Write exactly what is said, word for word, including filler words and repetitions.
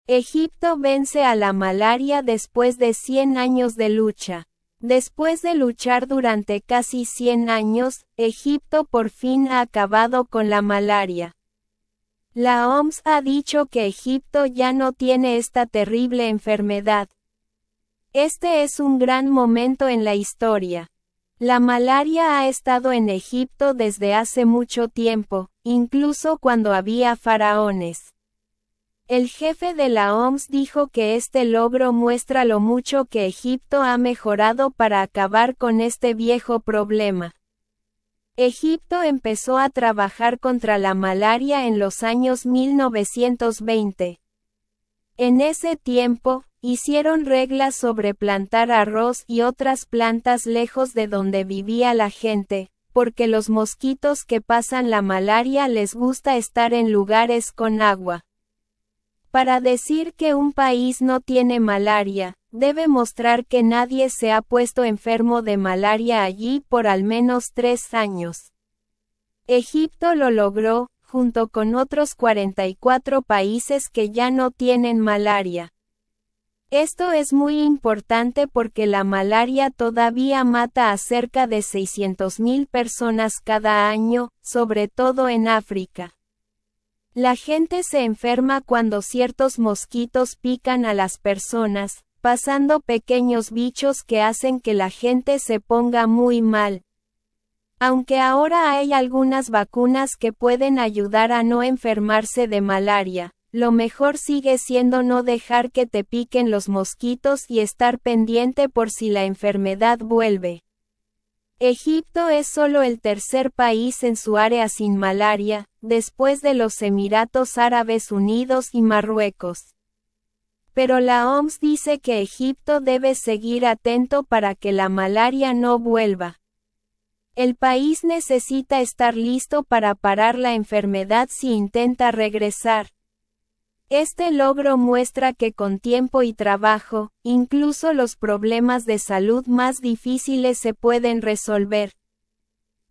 Egipto vence a la malaria después de cien años de lucha. Después de luchar durante casi cien años, Egipto por fin ha acabado con la malaria. La O M S ha dicho que Egipto ya no tiene esta terrible enfermedad. Este es un gran momento en la historia. La malaria ha estado en Egipto desde hace mucho tiempo, incluso cuando había faraones. El jefe de la O M S dijo que este logro muestra lo mucho que Egipto ha mejorado para acabar con este viejo problema. Egipto empezó a trabajar contra la malaria en los años mil novecientos veinte. En ese tiempo, hicieron reglas sobre plantar arroz y otras plantas lejos de donde vivía la gente, porque los mosquitos que pasan la malaria les gusta estar en lugares con agua. Para decir que un país no tiene malaria, debe mostrar que nadie se ha puesto enfermo de malaria allí por al menos tres años. Egipto lo logró, junto con otros cuarenta y cuatro países que ya no tienen malaria. Esto es muy importante porque la malaria todavía mata a cerca de seiscientas mil personas cada año, sobre todo en África. La gente se enferma cuando ciertos mosquitos pican a las personas, pasando pequeños bichos que hacen que la gente se ponga muy mal. Aunque ahora hay algunas vacunas que pueden ayudar a no enfermarse de malaria, lo mejor sigue siendo no dejar que te piquen los mosquitos y estar pendiente por si la enfermedad vuelve. Egipto es solo el tercer país en su área sin malaria, después de los Emiratos Árabes Unidos y Marruecos. Pero la O M S dice que Egipto debe seguir atento para que la malaria no vuelva. El país necesita estar listo para parar la enfermedad si intenta regresar. Este logro muestra que con tiempo y trabajo, incluso los problemas de salud más difíciles se pueden resolver.